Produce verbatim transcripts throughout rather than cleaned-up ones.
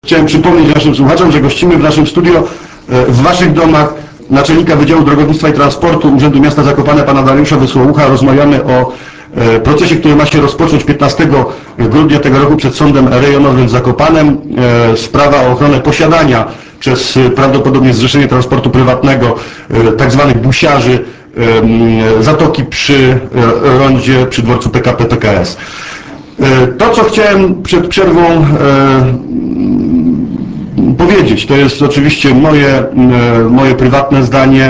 Chciałem przypomnieć naszym słuchaczom, że gościmy w naszym studio, w waszych domach, naczelnika Wydziału Drogownictwa i Transportu Urzędu Miasta Zakopane, pana Dariusza Wysłołucha. Rozmawiamy o procesie, który ma się rozpocząć piętnastego grudnia tego roku przed Sądem Rejonowym w Zakopanem. Sprawa o ochronę posiadania przez prawdopodobnie Zrzeszenie Transportu Prywatnego tak zwanych busiarzy zatoki przy rondzie przy dworcu P K P P K S. To, co chciałem przed przerwą powiedzieć, to jest oczywiście moje, moje prywatne zdanie.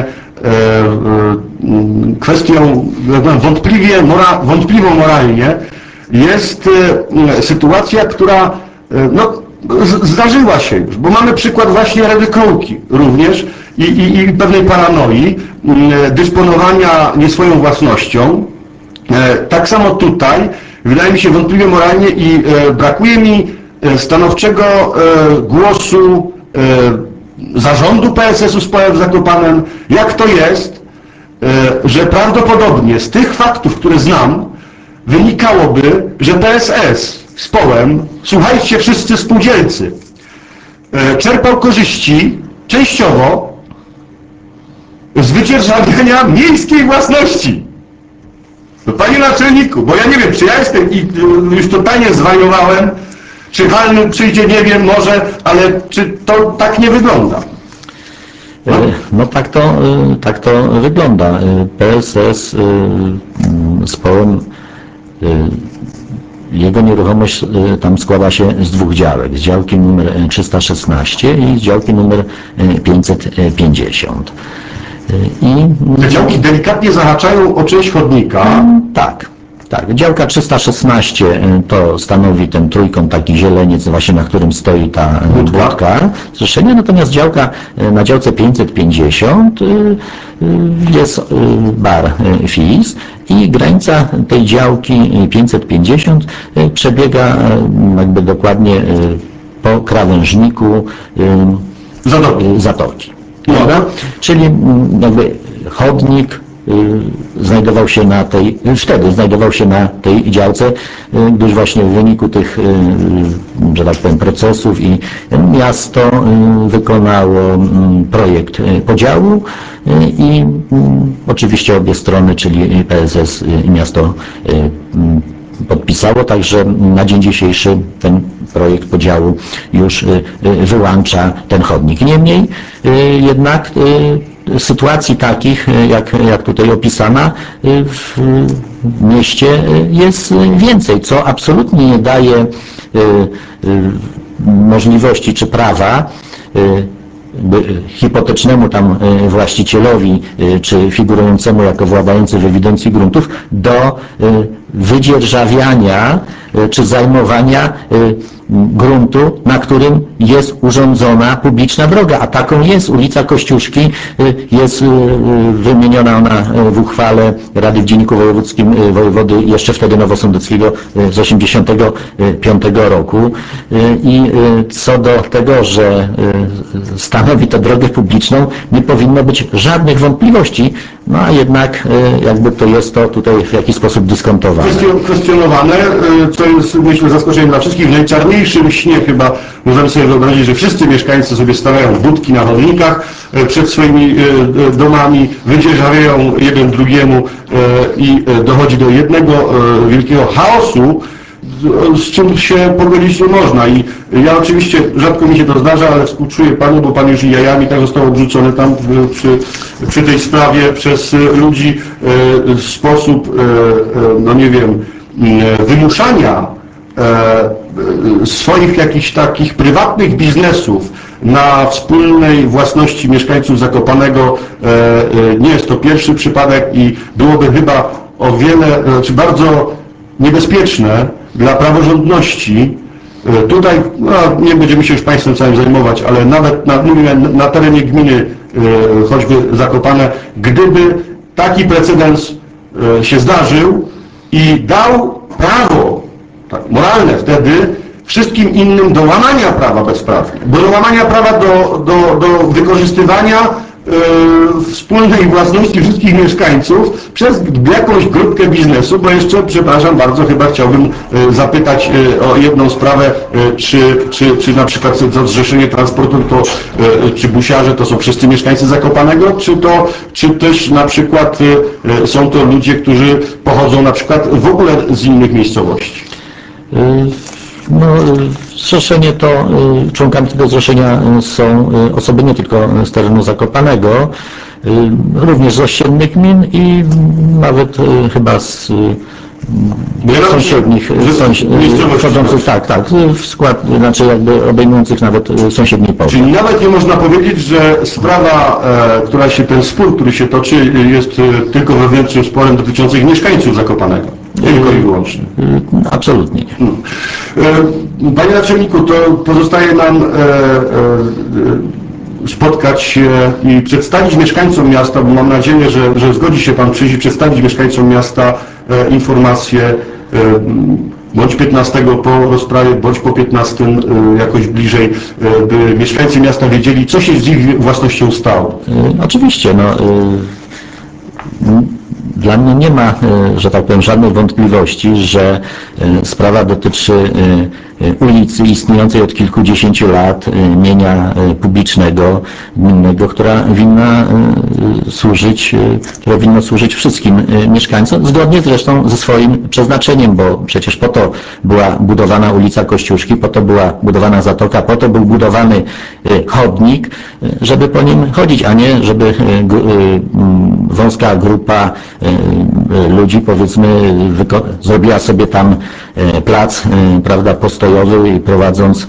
Kwestią wątpliwie, mora, wątpliwą moralnie jest sytuacja, która no, zdarzyła się już, bo mamy przykład właśnie ryzykołki również i, i, i pewnej paranoi, dysponowania nie swoją własnością. Tak samo tutaj wydaje mi się wątpliwie moralnie i brakuje mi stanowczego głosu zarządu P S S u z P O E w Zakopanem, jak to jest, że prawdopodobnie z tych faktów, które znam, wynikałoby, że P S S z P O E-em, słuchajcie wszyscy spółdzielcy, czerpał korzyści częściowo z wydzierżawiania miejskiej własności. No, panie naczelniku, bo ja nie wiem, czy ja jestem i już totalnie zwariowałem, czy Halny przyjdzie, nie wiem, może, ale czy to tak nie wygląda? No, no tak, to, tak to wygląda. P S S z P O E-em, jego nieruchomość tam składa się z dwóch działek, z działki numer trzysta szesnaście i z działki numer pięćset pięćdziesiąt. I te działki delikatnie zahaczają o część chodnika. Tak, tak. Działka trzysta szesnaście to stanowi ten trójkąt, taki zieleniec właśnie, na którym stoi ta budka zrzeszenia, natomiast działka, na działce pięćset pięćdziesiąt jest bar Fis i granica tej działki pięćset pięćdziesiąt przebiega jakby dokładnie po krawężniku Zatoki. zatoki. Prawda? Czyli jakby chodnik znajdował się na tej, wtedy znajdował się na tej działce, gdyż właśnie w wyniku tych, że tak powiem, procesów i miasto wykonało projekt podziału i oczywiście obie strony, czyli P S S i miasto, podpisało, także na dzień dzisiejszy ten projekt podziału już wyłącza ten chodnik. Niemniej jednak sytuacji takich, jak, jak tutaj opisana, w mieście jest więcej, co absolutnie nie daje możliwości czy prawa hipotecznemu tam właścicielowi, czy figurującemu jako władający w ewidencji gruntów, do wydzierżawiania czy zajmowania gruntu, na którym jest urządzona publiczna droga, a taką jest ulica Kościuszki, jest wymieniona ona w uchwale Rady w Dzienniku Wojewódzkim Wojewody jeszcze wtedy nowosądeckiego z osiemdziesiątego piątego roku i co do tego, że stanowi to drogę publiczną, nie powinno być żadnych wątpliwości, no a jednak jakby to jest to tutaj w jakiś sposób dyskontowane. Kwestionowane, co jest myślę zaskoczeniem dla wszystkich. W najczarniejszym śnie chyba możemy sobie wyobrazić, że wszyscy mieszkańcy sobie stawiają budki na chodnikach przed swoimi domami, wydzierżawiają jeden drugiemu i dochodzi do jednego wielkiego chaosu, z czym się pogodzić nie można. I ja oczywiście, rzadko mi się to zdarza, ale współczuję panu, bo pan już i jajami tak został odrzucony tam przy, przy tej sprawie przez ludzi w sposób, no nie wiem, wymuszania swoich jakichś takich prywatnych biznesów na wspólnej własności mieszkańców Zakopanego. Nie jest to pierwszy przypadek i byłoby chyba o wiele, znaczy bardzo niebezpieczne dla praworządności. Tutaj no, nie będziemy się już państwem całym zajmować, ale nawet na, na terenie gminy, choćby Zakopane, gdyby taki precedens się zdarzył i dał prawo tak, moralne wtedy wszystkim innym do łamania prawa bezprawnie, do łamania prawa do, do, do wykorzystywania e, wspólnej własności wszystkich mieszkańców przez jakąś grupkę biznesu, bo jeszcze, przepraszam bardzo, chyba chciałbym e, zapytać e, o jedną sprawę, e, czy, czy, czy na przykład to zrzeszenie transportu, to, e, czy busiarze to są wszyscy mieszkańcy Zakopanego, czy to, czy też na przykład e, są to ludzie, którzy pochodzą na przykład w ogóle z innych miejscowości? No, zrzeszenie to, członkami tego zrzeszenia są osoby nie tylko z terenu Zakopanego, również z ościennych gmin i nawet chyba z sąsiednich, wchodzących, tak, tak, w skład, znaczy jakby obejmujących nawet sąsiedni powiat. Czyli nawet nie można powiedzieć, że sprawa, e, która się, ten spór, który się toczy, jest e, tylko wewnętrznym sporem dotyczącym mieszkańców Zakopanego. Tylko i wyłącznie. Absolutnie nie. Hmm. E, Panie naczelniku, to pozostaje nam e, e, spotkać się i przedstawić mieszkańcom miasta, bo mam nadzieję, że, że zgodzi się Pan przyjść i przedstawić mieszkańcom miasta e, informacje e, bądź piętnastego po rozprawie, bądź po piętnastym e, jakoś bliżej, e, by mieszkańcy miasta wiedzieli, co się z ich własnością stało. E, oczywiście, no, e, dla mnie nie ma, że tak powiem, żadnej wątpliwości, że sprawa dotyczy ulicy istniejącej od kilkudziesięciu lat, mienia publicznego, gminnego, która winna służyć, która winna służyć wszystkim mieszkańcom, zgodnie zresztą ze swoim przeznaczeniem, bo przecież po to była budowana ulica Kościuszki, po to była budowana zatoka, po to był budowany chodnik, żeby po nim chodzić, a nie żeby wąska grupa ludzi, powiedzmy, zrobiła sobie tam plac, prawda, postojowy i prowadząc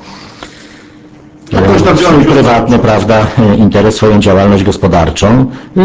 swój prywatny, prawda, interes, swoją działalność gospodarczą.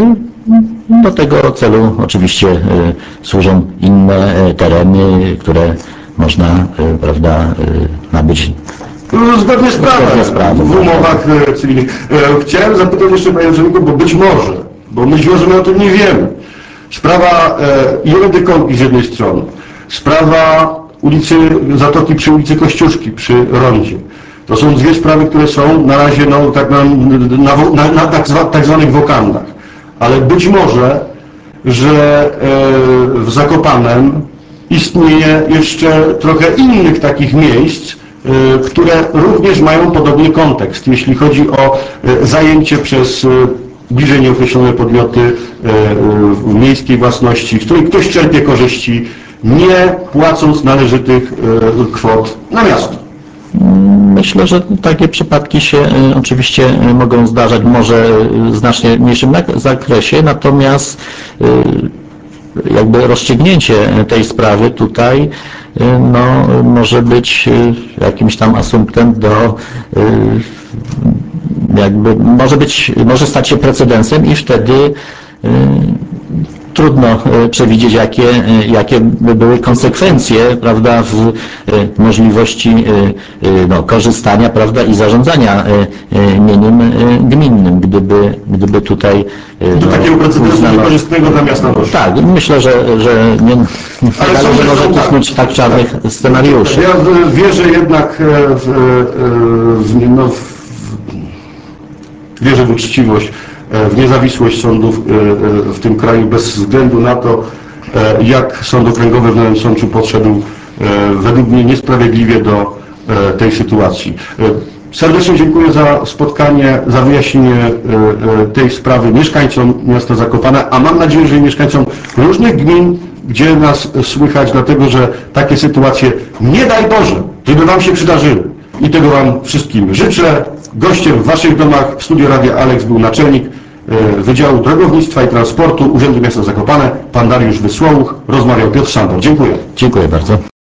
Do tego celu oczywiście służą inne tereny, które można, prawda, nabyć Zgodnie z prawem, z prawem w umowach cywilnych. Chciałem zapytać jeszcze, panie naczelniku, bo być może, bo być może my o tym nie wiemy. Sprawa Jeledy Kąpki z jednej strony, sprawa ulicy Zatoki przy ulicy Kościuszki, przy rondzie. To są dwie sprawy, które są na razie no, tak na, na, na, na tak, zwa, tak zwanych wokandach. Ale być może, że e, w Zakopanem istnieje jeszcze trochę innych takich miejsc, e, które również mają podobny kontekst, jeśli chodzi o e, zajęcie przez e, bliżej nieokreślone podmioty e, w miejskiej własności, z której ktoś czerpie korzyści, nie płacąc należytych e, kwot na miasto. Myślę, że takie przypadki się e, oczywiście e, mogą zdarzać, może w znacznie mniejszym zakresie, natomiast e, jakby rozstrzygnięcie tej sprawy tutaj e, no, może być e, jakimś tam asumptem do e, jakby może być, może stać się precedensem i wtedy e, trudno przewidzieć, jakie, jakie by były konsekwencje, prawda, w możliwości no, korzystania, prawda, i zarządzania mieniem gminnym, gdyby, gdyby tutaj do no, takiego precedensu niekorzystnego dla miasta doszło. Tak, myślę, że, że nie, ale ale są, że może są, tusnąć tak, tak czarnych scenariuszy. Ja wierzę jednak w, w, no, w, wierzę w uczciwość, w niezawisłość sądów w tym kraju bez względu na to, jak sąd okręgowy w Nowym Sączu podszedł według mnie niesprawiedliwie do tej sytuacji. Serdecznie dziękuję za spotkanie, za wyjaśnienie tej sprawy mieszkańcom miasta Zakopane, a mam nadzieję, że i mieszkańcom różnych gmin, gdzie nas słychać, dlatego że takie sytuacje, nie daj Boże, żeby Wam się przydarzyły. I tego Wam wszystkim życzę. Gościem w Waszych domach w studiu Radia Alex był naczelnik Wydziału Drogownictwa i Transportu Urzędu Miasta Zakopane, pan Dariusz Wysłołuch, rozmawiał Piotr Sandor. Dziękuję. Dziękuję bardzo.